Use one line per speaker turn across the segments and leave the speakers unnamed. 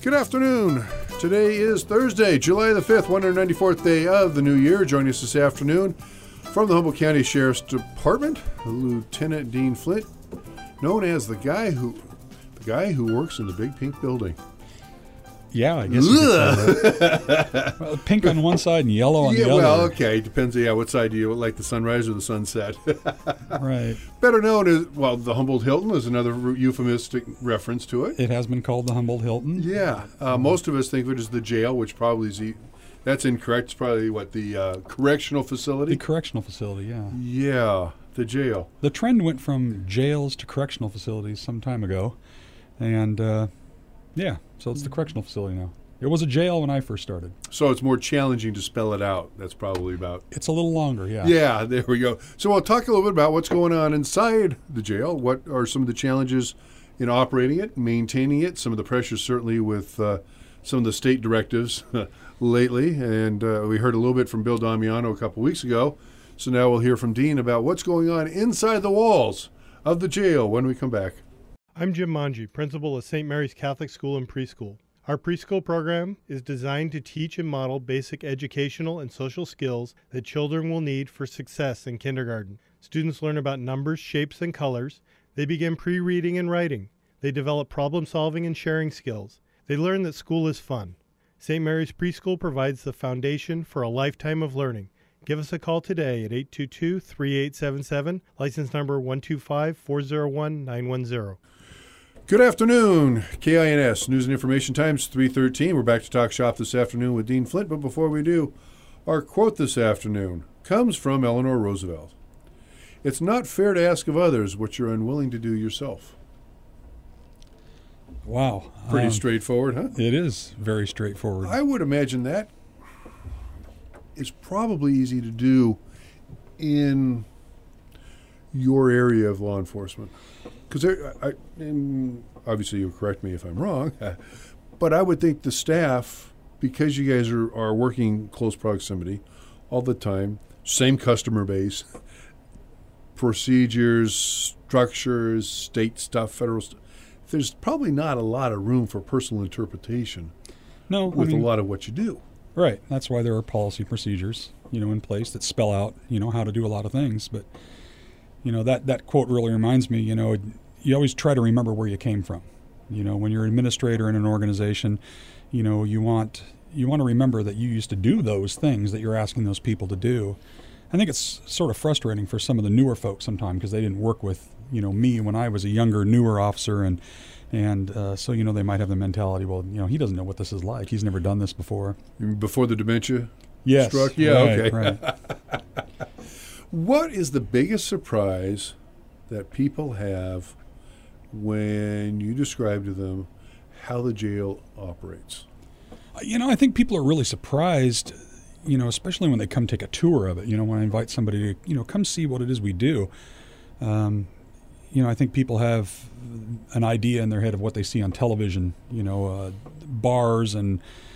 Good afternoon. Today is Thursday, July the 5th, 194th day of the new year. Joining us this afternoon from the Humboldt County Sheriff's Department, Lieutenant Dean Flint, known as the guy who works in the big pink building.
Yeah, I guess you could say that. Well, pink on one side and yellow on the other.
Well, okay. Depends, what side do you like, the sunrise or the sunset?
Right.
Better known as, the Humboldt Hilton is another euphemistic reference to it.
It has been called the Humboldt Hilton.
Yeah. Most of us think of it as the jail, which probably is that's incorrect. It's probably, the correctional facility?
The correctional facility, yeah.
Yeah, the jail.
The trend went from jails to correctional facilities some time ago. And, so it's the correctional facility now. It was a jail when I first started.
So it's more challenging to spell it out. That's probably about...
It's a little longer, yeah.
Yeah, there we go. So we'll talk a little bit about what's going on inside the jail. What are some of the challenges in operating it, maintaining it, some of the pressures certainly with some of the state directives lately. And we heard a little bit from Bill Damiano a couple weeks ago. So now we'll hear from Dean about what's going on inside the walls of the jail when we come back.
I'm Jim Manji, principal of St. Mary's Catholic School and Preschool. Our preschool program is designed to teach and model basic educational and social skills that children will need for success in kindergarten. Students learn about numbers, shapes, and colors. They begin pre-reading and writing. They develop problem-solving and sharing skills. They learn that school is fun. St. Mary's Preschool provides the foundation for a lifetime of learning. Give us a call today at 822-3877, license number 125-401-910.
Good afternoon, KINS News and Information Times 3:13. We're back to talk shop this afternoon with Dean Flint, but before we do, our quote this afternoon comes from Eleanor Roosevelt. It's not fair to ask of others what you're unwilling to do yourself.
Wow.
Pretty straightforward, huh?
It is very straightforward.
I would imagine that is probably easy to do in your area of law enforcement. Because obviously you'll correct me if I'm wrong, but I would think the staff, because you guys are working close proximity all the time, same customer base, procedures, structures, state stuff, federal stuff, there's probably not a lot of room for personal interpretation a lot of what you do.
Right. That's why there are policy procedures, in place that spell out, how to do a lot of things. But, that quote really reminds me, you always try to remember where you came from. When you're an administrator in an organization, you want to remember that you used to do those things that you're asking those people to do. I think it's sort of frustrating for some of the newer folks sometimes because they didn't work with, me when I was a younger, newer officer. And so, they might have the mentality, well, he doesn't know what this is like. He's never done this before.
Before the dementia
struck?
Yeah,
right,
okay.
Right.
What is the biggest surprise that people have when you describe to them how the jail operates?
I think people are really surprised, especially when they come take a tour of it. When I invite somebody to, come see what it is we do. I think people have an idea in their head of what they see on television, bars and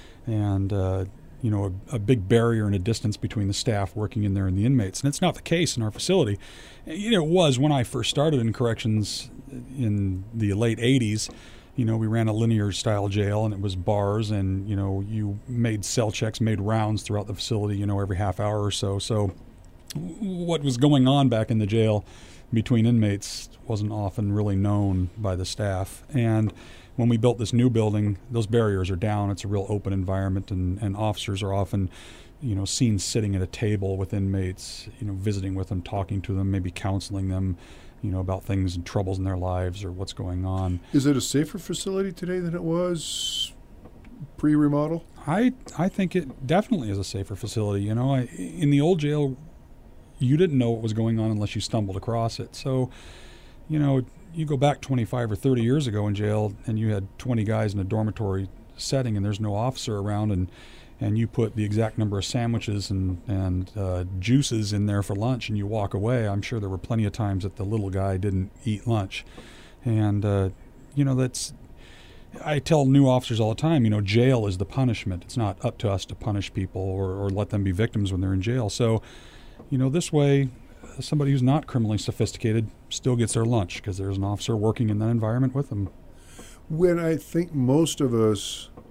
a big barrier and a distance between the staff working in there and the inmates. And it's not the case in our facility. It was when I first started in corrections in the late 80s. We ran a linear style jail, and it was bars, and, you made cell checks, made rounds throughout the facility, every half hour or so. So what was going on back in the jail between inmates wasn't often really known by the staff. And when we built this new building, those barriers are down. It's a real open environment, and officers are often, seen sitting at a table with inmates, visiting with them, talking to them, maybe counseling them, about things and troubles in their lives or what's going on.
Is it a safer facility today than it was pre-remodel?
I think it definitely is a safer facility. In the old jail, you didn't know what was going on unless you stumbled across it. So, you go back 25 or 30 years ago in jail, and you had 20 guys in a dormitory setting, and there's no officer around, and you put the exact number of sandwiches and juices in there for lunch, and you walk away. I'm sure there were plenty of times that the little guy didn't eat lunch. And, that's... I tell new officers all the time, jail is the punishment. It's not up to us to punish people or let them be victims when they're in jail. So, this way, somebody who's not criminally sophisticated still gets their lunch because there's an officer working in that environment with them.
When I think most of us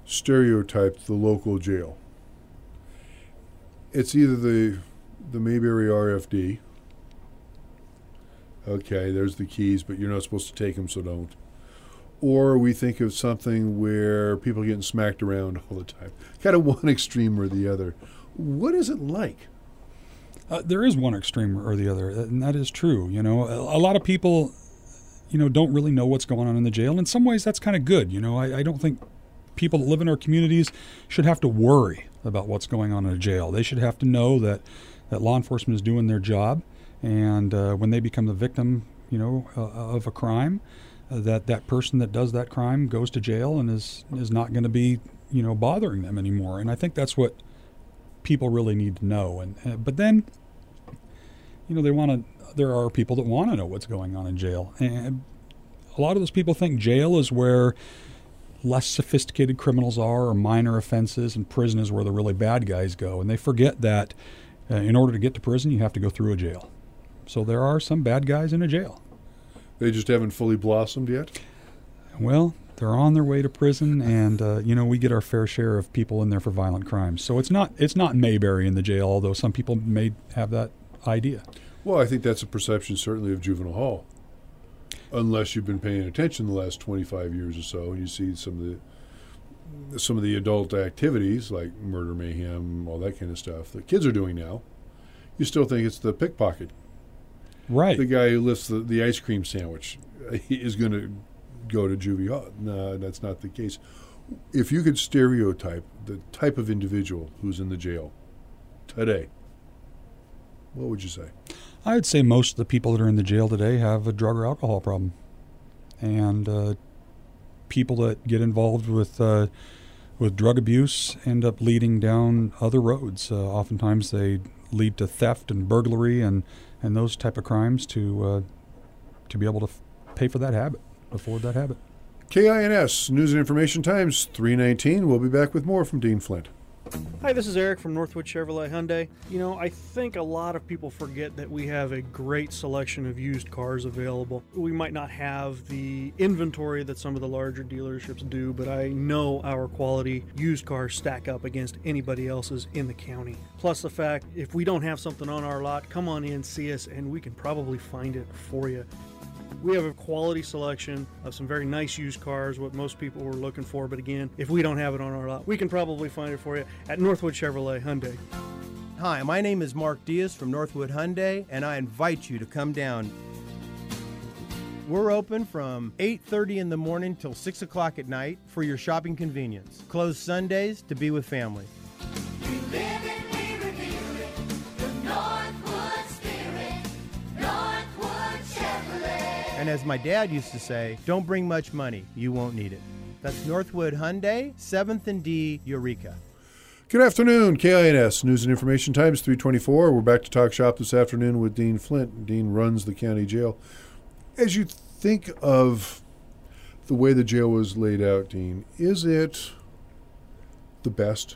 stereotype the local jail. It's either the Mayberry RFD. Okay, there's the keys, but you're not supposed to take them, so don't. Or we think of something where people are getting smacked around all the time. Kind of one extreme or the other. What is it like?
There is one extreme or the other, and that is true. You know, a lot of people, you know, don't really know what's going on in the jail. In some ways, that's kind of good. You know, I don't think people that live in our communities should have to worry about what's going on in a jail. They should have to know that law enforcement is doing their job, and when they become the victim, you know, of a crime, that person that does that crime goes to jail and is not going to be, you know, bothering them anymore. And I think that's what people really need to know. And but then, you know, there are people that want to know what's going on in jail, and a lot of those people think jail is where less sophisticated criminals are, or minor offenses, and prison is where the really bad guys go. And they forget that in order to get to prison, you have to go through a jail. So there are some bad guys in a jail.
They just haven't fully blossomed yet?
Well, they're on their way to prison, and you know, we get our fair share of people in there for violent crimes. So it's not Mayberry in the jail, although some people may have that idea.
Well, I think that's a perception certainly of juvenile hall. Unless you've been paying attention the last 25 years or so, and you see some of the adult activities like murder, mayhem, all that kind of stuff that kids are doing now, you still think it's the pickpocket.
Right.
The guy who lifts the ice cream sandwich is going to go to juvie hall. No, that's not the case. If you could stereotype the type of individual who's in the jail today, what would you say?
I would say most of the people that are in the jail today have a drug or alcohol problem. And people that get involved with drug abuse end up leading down other roads. Oftentimes they lead to theft and burglary and those type of crimes to be able to pay for that habit, afford that habit.
KINS, News and Information Times, 319. We'll be back with more from Dean Flint.
Hi, this is Eric from Northwood Chevrolet Hyundai. You know, I think a lot of people forget that we have a great selection of used cars available. We might not have the inventory that some of the larger dealerships do, but I know our quality used cars stack up against anybody else's in the county. Plus the fact, if we don't have something on our lot, come on in, see us, and we can probably find it for you. We have a quality selection of some very nice used cars, what most people were looking for. But again, if we don't have it on our lot, we can probably find it for you at Northwood Chevrolet Hyundai.
Hi, my name is Mark Diaz from Northwood Hyundai, and I invite you to come down. We're open from 8:30 in the morning till 6 o'clock at night for your shopping convenience. Closed Sundays to be with family.
We live it, we reveal it, the Northwood spirit, Northwood Chevrolet.
And as my dad used to say, don't bring much money, you won't need it. That's Northwood Hyundai, 7th and D, Eureka.
Good afternoon, KINS, News and Information Times, 324. We're back to Talk Shop this afternoon with Dean Flint. Dean runs the county jail. As you think of the way the jail was laid out, Dean, is it the best?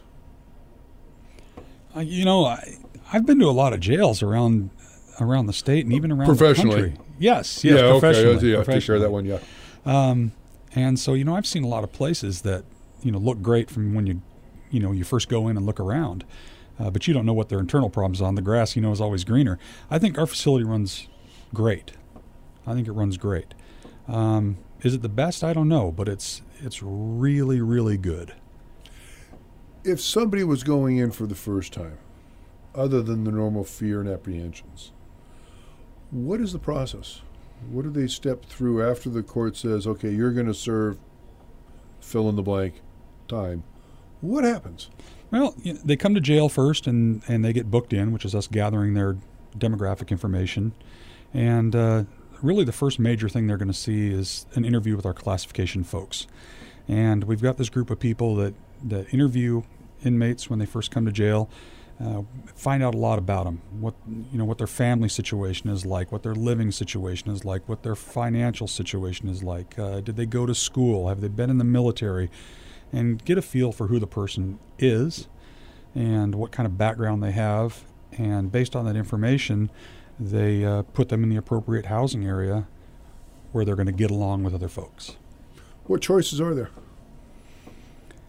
You know, I've been to a lot of jails around the state and even around
Professionally.
the country. Yes,
Okay.
professionally.
Yeah, take care of that one, yeah.
And so, you know, I've seen a lot of places that, you know, look great from when you first go in and look around, but you don't know what their internal problems are. The grass, you know, is always greener. I think our facility runs great. I think it runs great. Is it the best? I don't know, but it's really, really good.
If somebody was going in for the first time, other than the normal fear and apprehensions, what is the process? What do they step through after the court says, okay, you're going to serve fill in the blank time? What happens?
Well, you know, they come to jail first and they get booked in, which is us gathering their demographic information. And really the first major thing they're going to see is an interview with our classification folks. And we've got this group of people that interview inmates when they first come to jail, find out a lot about them, what their family situation is like, what their living situation is like, what their financial situation is like. Did they go to school? Have they been in the military? And get a feel for who the person is and what kind of background they have. And based on that information, they put them in the appropriate housing area where they're going to get along with other folks.
What choices are there?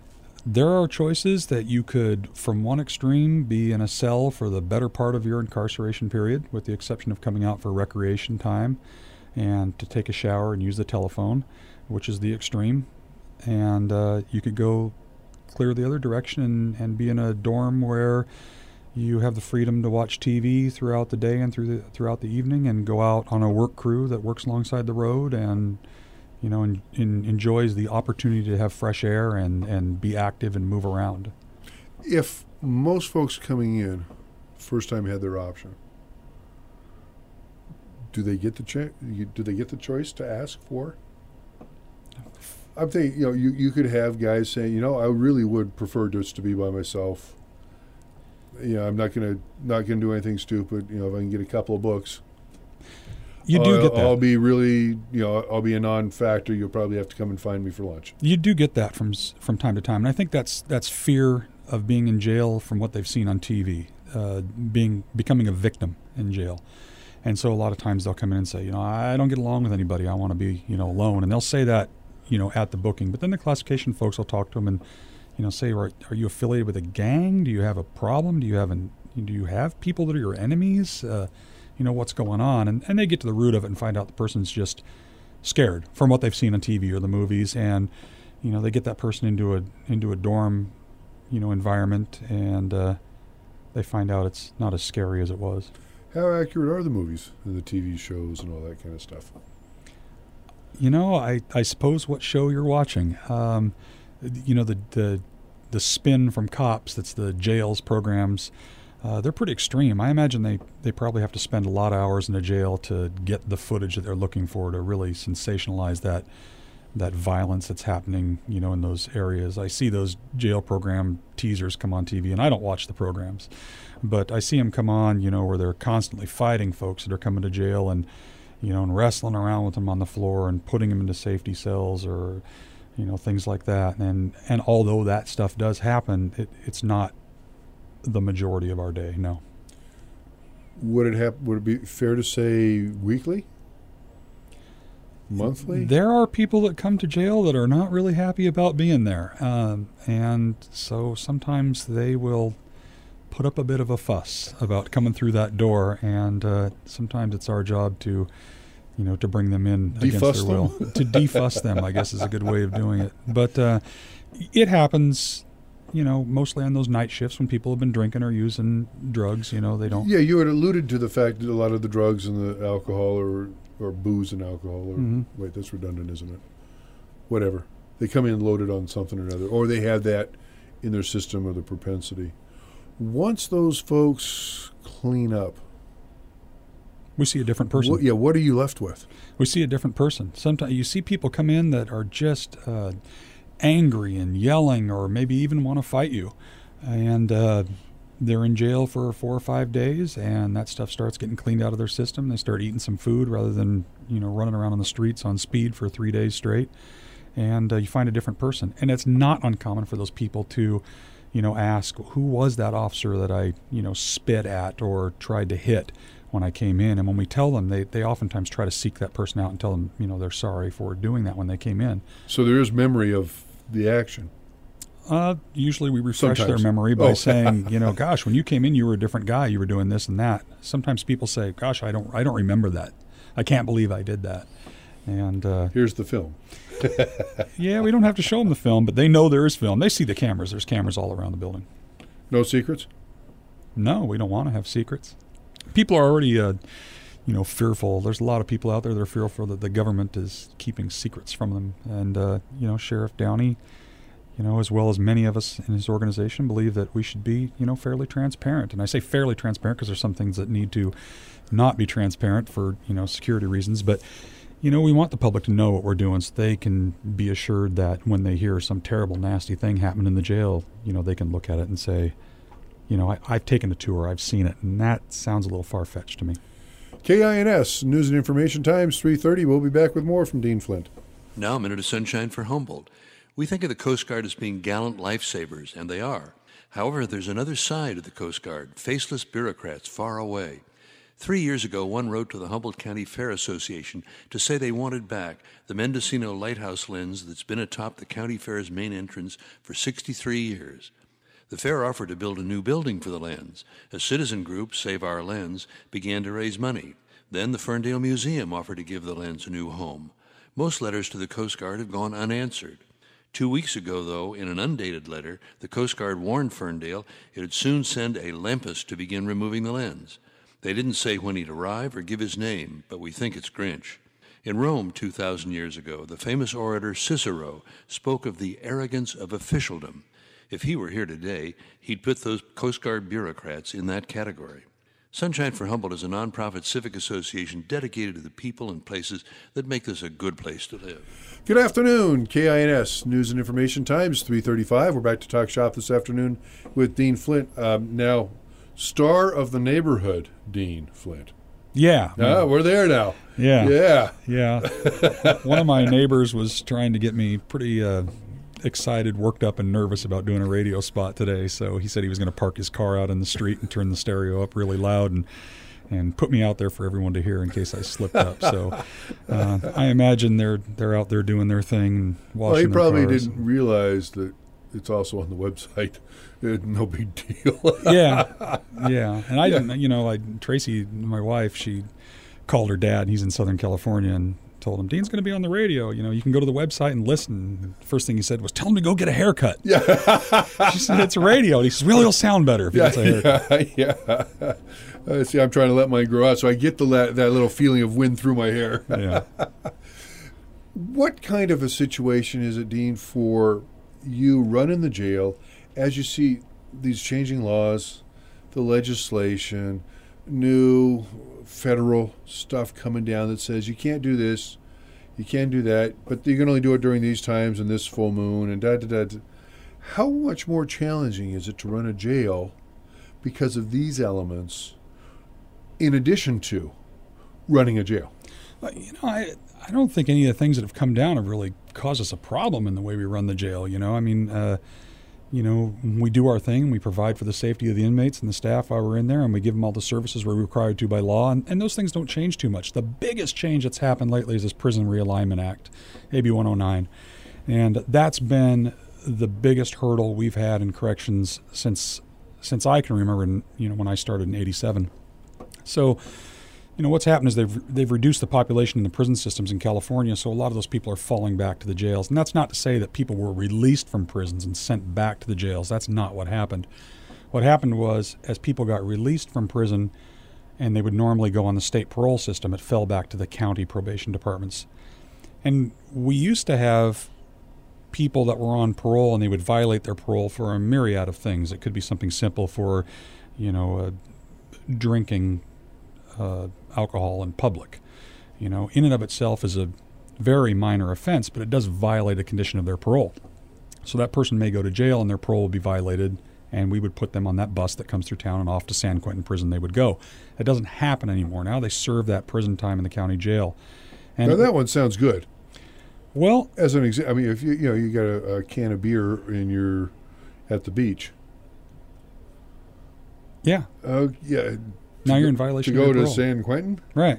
There are choices that you could, from one extreme, be in a cell for the better part of your incarceration period, with the exception of coming out for recreation time and to take a shower and use the telephone, which is the extreme. And you could go clear the other direction and be in a dorm where you have the freedom to watch TV throughout the day and throughout the evening, and go out on a work crew that works alongside the road and enjoys the opportunity to have fresh air and be active and move around.
If most folks coming in first time had their option, do they get the choice to ask for? I'm thinking, you could have guys saying, I really would prefer just to be by myself. I'm not gonna do anything stupid. If I can get a couple of books,
you do get that.
I'll be really, I'll be a non-factor. You'll probably have to come and find me for lunch.
You do get that from time to time, and I think that's fear of being in jail from what they've seen on TV, becoming a victim in jail. And so a lot of times they'll come in and say, I don't get along with anybody. I want to be, alone. And they'll say that, at the booking. But then the classification folks will talk to them and, say, are you affiliated with a gang? Do you have a problem? Do you have people that are your enemies? What's going on? And they get to the root of it and find out the person's just scared from what they've seen on TV or the movies. And, they get that person into a dorm, environment, and they find out it's not as scary as it was.
How accurate are the movies and the TV shows and all that kind of stuff?
I suppose what show you're watching. The spin from Cops, that's the jails programs, they're pretty extreme. I imagine they probably have to spend a lot of hours in a jail to get the footage that they're looking for to really sensationalize that violence that's happening, in those areas. I see those jail program teasers come on TV, and I don't watch the programs, but I see them come on, where they're constantly fighting folks that are coming to jail and, and wrestling around with them on the floor and putting them into safety cells or, things like that. And although that stuff does happen, it's not the majority of our day, no.
Would it be fair to say weekly? Monthly?
There are people that come to jail that are not really happy about being there. And so sometimes they will put up a bit of a fuss about coming through that door. And sometimes it's our job to bring them in against their will. To defuss them, I guess, is a good way of doing it. But it happens, mostly on those night shifts when people have been drinking or using drugs. They don't.
Yeah, you had alluded to the fact that a lot of the drugs and the alcohol or booze and alcohol, or wait, that's redundant, isn't it? Whatever. They come in loaded on something or another, or they have that in their system or the propensity. Once those folks clean up,
we see a different person.
What are you left with?
We see a different person. Sometimes you see people come in that are just angry and yelling, or maybe even want to fight you, and they're in jail for 4 or 5 days, and that stuff starts getting cleaned out of their system. They start eating some food rather than running around on the streets on speed for 3 days straight, and you find a different person. And it's not uncommon for those people to ask, who was that officer that I spit at or tried to hit when I came in? And when we tell them, they oftentimes try to seek that person out and tell them they're sorry for doing that when they came in.
So there is memory of the action.
Usually we refresh
Sometimes.
their memory by saying, gosh, when you came in, you were a different guy. You were doing this and that. Sometimes people say, gosh, I don't remember that. I can't believe I did that. And
here's the film.
Yeah, we don't have to show them the film, but they know there is film. They see the cameras. There's cameras all around the building.
No secrets?
No, we don't want to have secrets. People are already, fearful. There's a lot of people out there that are fearful that the government is keeping secrets from them. And, Sheriff Downey, as well as many of us in his organization, believe that we should be, fairly transparent. And I say fairly transparent because there's some things that need to not be transparent for, security reasons. But, we want the public to know what we're doing so they can be assured that when they hear some terrible, nasty thing happen in the jail, they can look at it and say, I've taken a tour, I've seen it, and that sounds a little far-fetched to me.
KINS, News and Information Times, 3:30. We'll be back with more from Dean Flint.
Now a minute of sunshine for Humboldt. We think of the Coast Guard as being gallant lifesavers, and they are. However, there's another side of the Coast Guard, faceless bureaucrats far away. 3 years ago, one wrote to the Humboldt County Fair Association to say they wanted back the Mendocino Lighthouse lens that's been atop the county fair's main entrance for 63 years. The fair offered to build a new building for the lens. A citizen group, Save Our Lens, began to raise money. Then the Ferndale Museum offered to give the lens a new home. Most letters to the Coast Guard have gone unanswered. 2 weeks ago, though, in an undated letter, the Coast Guard warned Ferndale it would soon send a Lempus to begin removing the lens. They didn't say when he'd arrive or give his name, but we think it's Grinch. In Rome 2,000 years ago, the famous orator Cicero spoke of the arrogance of officialdom. If he were here today, he'd put those Coast Guard bureaucrats in that category. Sunshine for Humboldt is a nonprofit civic association dedicated to the people and places that make this a good place to live.
Good afternoon, KINS News and Information Times, 3:35. We're back to talk shop this afternoon with Dean Flint. Now, star of the neighborhood, Dean Flint.
Yeah.
We're there now.
Yeah.
Yeah.
One of my neighbors was trying to get me pretty excited, worked up, and nervous about doing a radio spot today. So he said he was going to park his car out in the street and turn the stereo up really loud and put me out there for everyone to hear in case I slipped up. So I imagine they're out there doing their thing and washing
Well, he
their
probably
cars.
didn't realize that it's also on the website. No big deal.
Yeah. And I didn't, Tracy, my wife, she called her dad. He's in Southern California, and told him, Dean's going to be on the radio. You can go to the website and listen. The first thing he said was, tell him to go get a haircut.
Yeah.
She said, it's a radio. And he says, well, it'll sound better if he gets a haircut.
Yeah. See, I'm trying to let mine grow out, so I get that little feeling of wind through my hair.
Yeah.
What kind of a situation is it, Dean, for you running the jail as you see these changing laws, the legislation, new federal stuff coming down that says you can't do this, you can't do that, but you can only do it during these times and this full moon and da-da-da. How much more challenging is it to run a jail because of these elements in addition to running a jail?
Well, I don't think any of the things that have come down have really caused us a problem in the way we run the jail. We do our thing. We provide for the safety of the inmates and the staff while we're in there, and we give them all the services we're required to by law, and those things don't change too much. The biggest change that's happened lately is this Prison Realignment Act, AB 109, and that's been the biggest hurdle we've had in corrections since I can remember, when I started in '87. So, what's happened is they've reduced the population in the prison systems in California, so a lot of those people are falling back to the jails. And that's not to say that people were released from prisons and sent back to the jails. That's not what happened. What happened was, as people got released from prison and they would normally go on the state parole system, it fell back to the county probation departments. And we used to have people that were on parole and they would violate their parole for a myriad of things. It could be something simple for, drinking alcohol in public. In and of itself is a very minor offense, but it does violate a condition of their parole. So that person may go to jail and their parole will be violated, and we would put them on that bus that comes through town and off to San Quentin prison they would go. That doesn't happen anymore. Now they serve that prison time in the county jail. And
Now that one sounds good.
Well,
As an example, if you got a can of beer and you're at the beach.
yeah.
Yeah.
Now you're in violation
To
of
go
your
to
parole.
San Quentin?
Right.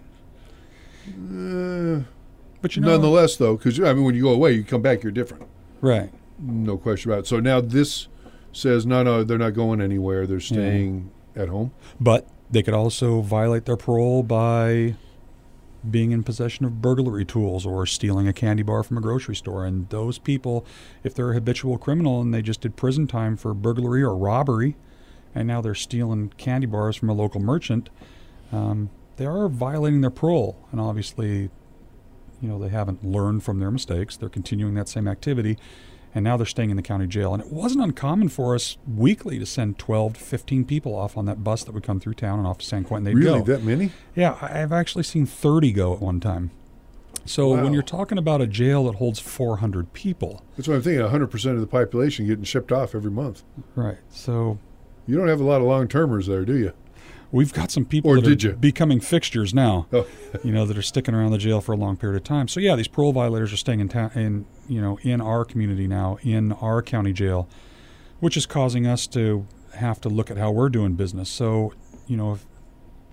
But
Nonetheless, though, because when you go away, you come back, you're different.
Right.
No question about it. So now this says, no, they're not going anywhere. They're staying at home.
But they could also violate their parole by being in possession of burglary tools or stealing a candy bar from a grocery store. And those people, if they're a habitual criminal and they just did prison time for burglary or robbery, and now they're stealing candy bars from a local merchant, they are violating their parole. And obviously, they haven't learned from their mistakes. They're continuing that same activity. And now they're staying in the county jail. And it wasn't uncommon for us weekly to send 12 to 15 people off on that bus that would come through town and off to San Quentin. They'd
Really?
go.
That many?
Yeah, I've actually seen 30 go at one time. So
Wow.
when you're talking about a jail that holds 400 people,
That's what I'm thinking. 100% of the population getting shipped off every month.
right? So
You don't have a lot of long-termers there, do you?
we've got some people
Or
that
did
are
you?
becoming fixtures now,
Oh.
that are sticking around the jail for a long period of time. So yeah, these parole violators are staying in our community now, in our county jail, which is causing us to have to look at how we're doing business. So,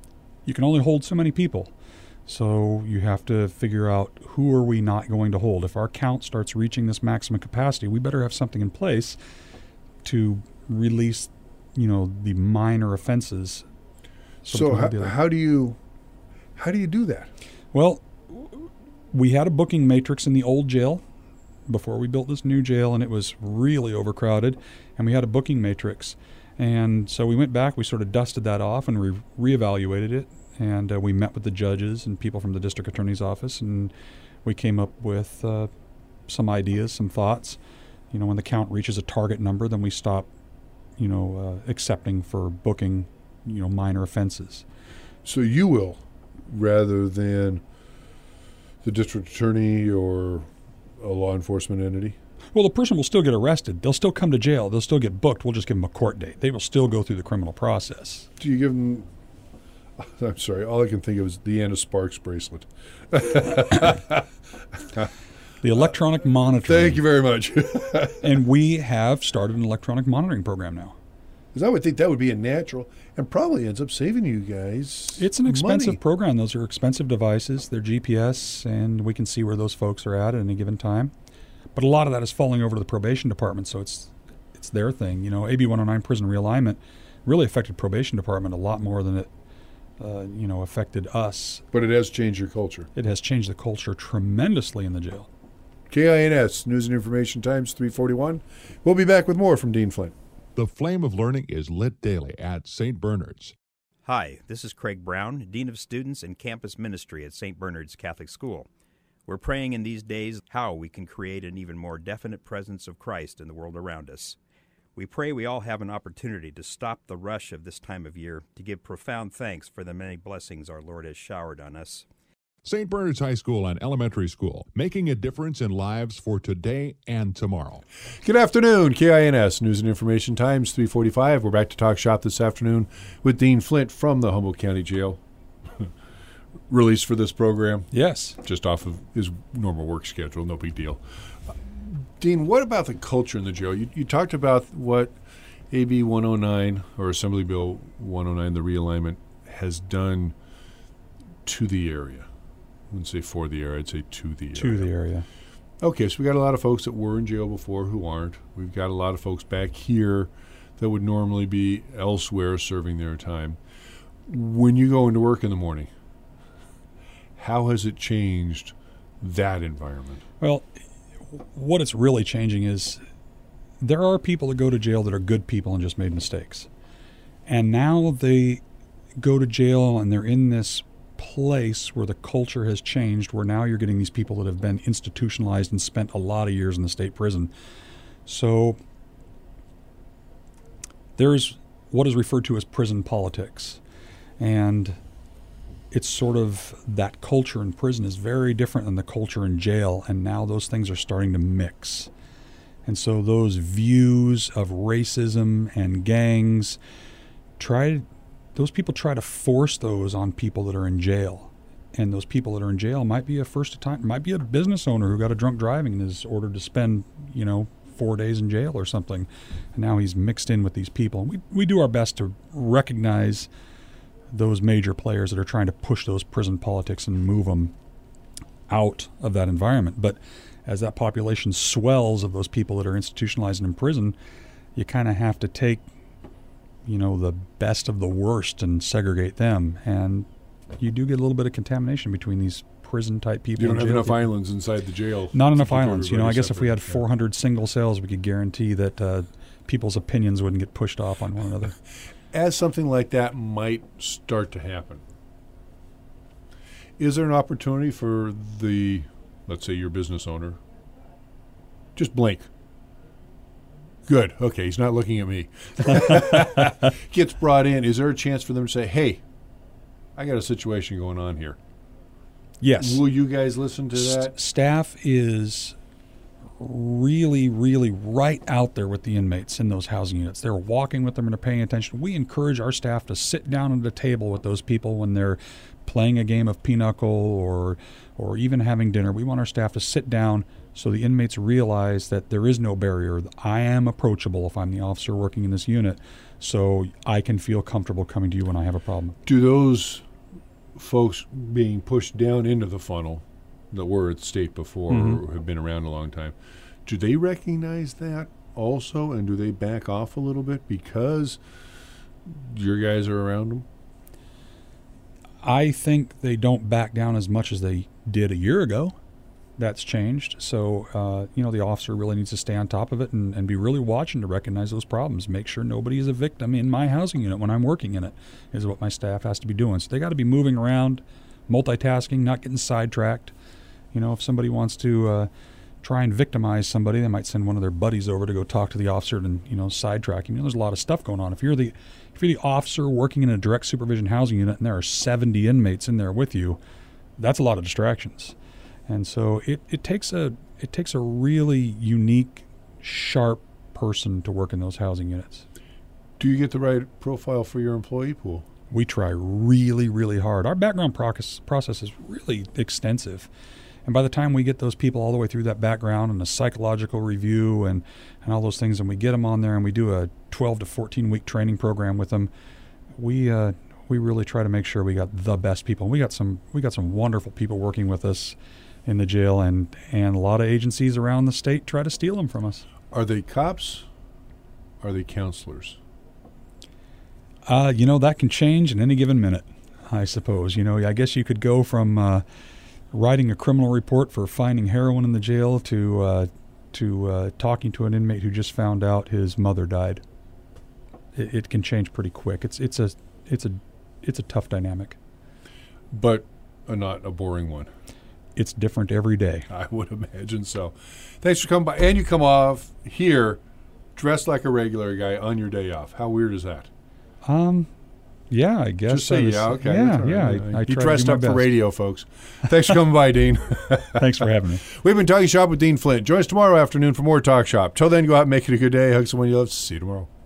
you can only hold so many people. So you have to figure out, who are we not going to hold? If our count starts reaching this maximum capacity, we better have something in place to release, the minor offenses.
So how do you do that?
Well, we had a booking matrix in the old jail before we built this new jail, and it was really overcrowded, and we had a booking matrix. And so we went back, we sort of dusted that off and reevaluated it, and we met with the judges and people from the district attorney's office, and we came up with some ideas, some thoughts. When the count reaches a target number, then we stop, accepting for booking, minor offenses.
So you will, rather than the district attorney or a law enforcement entity?
Well, the person will still get arrested. They'll still come to jail. They'll still get booked. We'll just give them a court date. They will still go through the criminal process.
Do you give them... I'm sorry, all I can think of is the Anna Sparks bracelet.
The electronic monitoring.
Thank you very much.
And we have started an electronic monitoring program now.
Because I would think that would be a natural, and probably ends up saving you guys
It's an expensive
money.
program. Those are expensive devices. They're GPS, and we can see where those folks are at any given time. But a lot of that is falling over to the probation department, so it's their thing. AB 109 prison realignment really affected probation department a lot more than it affected us.
But it has changed your culture.
It has changed the culture tremendously in the jail.
KINS, News and Information Times 341. We'll be back with more from Dean Flint.
The flame of learning is lit daily at St. Bernard's.
Hi, this is Craig Brown, Dean of Students and Campus Ministry at St. Bernard's Catholic School. We're praying in these days how we can create an even more definite presence of Christ in the world around us. We pray we all have an opportunity to stop the rush of this time of year, to give profound thanks for the many blessings our Lord has showered on us.
St. Bernard's High School and Elementary School, making a difference in lives for today and tomorrow.
Good afternoon, KINS, News and Information Times 345. We're back to talk shop this afternoon with Dean Flint from the Humboldt County Jail. Released for this program.
Yes.
Just off of his normal work schedule, no big deal. Dean, what about the culture in the jail? You talked about what AB 109 or Assembly Bill 109, the realignment, has done to the area. I wouldn't say for the area, I'd say to the area.
To the area.
Okay, so we got a lot of folks that were in jail before who aren't. We've got a lot of folks back here that would normally be elsewhere serving their time. When you go into work in the morning, how has it changed that environment?
Well, what it's really changing is there are people that go to jail that are good people and just made mistakes. And now they go to jail and they're in this place where the culture has changed, where now you're getting these people that have been institutionalized and spent a lot of years in the state prison. So there's what is referred to as prison politics. And it's sort of that culture in prison is very different than the culture in jail, and now those things are starting to mix. And so those views of racism and gangs, those people try to force those on people that are in jail. And those people that are in jail might be might be a business owner who got a drunk driving and is ordered to spend, 4 days in jail or something. And now he's mixed in with these people. And we do our best to recognize those major players that are trying to push those prison politics and move them out of that environment. But as that population swells of those people that are institutionalized and in prison, you kind of have to take, the best of the worst and segregate them. And you do get a little bit of contamination between these prison-type people.
You don't
and
have
jail
enough
people.
islands inside the jail.
Not enough
to keep
islands. I
everybody
guess if we had
separate.
400 single cells, we could guarantee that people's opinions wouldn't get pushed off on one another.
As something like that might start to happen, is there an opportunity for let's say your business owner, just blink. Good. Okay, he's not looking at me. Gets brought in. Is there a chance for them to say, hey, I got a situation going on here?
Yes.
Will you guys listen to that?
Staff is really, really right out there with the inmates in those housing units. They're walking with them and they're paying attention. We encourage our staff to sit down at the table with those people when they're playing a game of pinochle or even having dinner. We want our staff to sit down so the inmates realize that there is no barrier. I am approachable if I'm the officer working in this unit, so I can feel comfortable coming to you when I have a problem.
Do those folks being pushed down into the funnel that were at state before or have been around a long time, do they recognize that also, and do they back off a little bit because your guys are around them?
I think they don't back down as much as they did a year ago. That's changed. So, the officer really needs to stay on top of it and be really watching to recognize those problems. Make sure nobody is a victim in my housing unit when I'm working in it, is what my staff has to be doing. So they got to be moving around, multitasking, not getting sidetracked. If somebody wants to try and victimize somebody, they might send one of their buddies over to go talk to the officer and, sidetrack him. There's a lot of stuff going on. If you're the officer working in a direct supervision housing unit and there are 70 inmates in there with you, that's a lot of distractions. And so it takes a really unique, sharp person to work in those housing units.
Do you get the right profile for your employee pool?
We try really, really hard. Our background process is really extensive. And by the time we get those people all the way through that background and a psychological review and all those things, and we get them on there and we do a 12 to 14-week training program with them, we really try to make sure we got the best people. We got some wonderful people working with us in the jail, and a lot of agencies around the state try to steal them from us.
Are they cops? Are they counselors?
That can change in any given minute, I suppose. I guess you could go from writing a criminal report for finding heroin in the jail to talking to an inmate who just found out his mother died. It can change pretty quick. It's a tough dynamic,
but not a boring one.
It's different every day.
I would imagine so. Thanks for coming by. And you come off here dressed like a regular guy on your day off. How weird is that?
Yeah, I guess.
Just say yeah, okay.
Yeah.
He dressed up for radio, folks. Thanks for coming by, Dean.
Thanks for having me.
We've been Talking Shop with Dean Flint. Join us tomorrow afternoon for more Talk Shop. Till then, go out and make it a good day. Hug someone you love. See you tomorrow.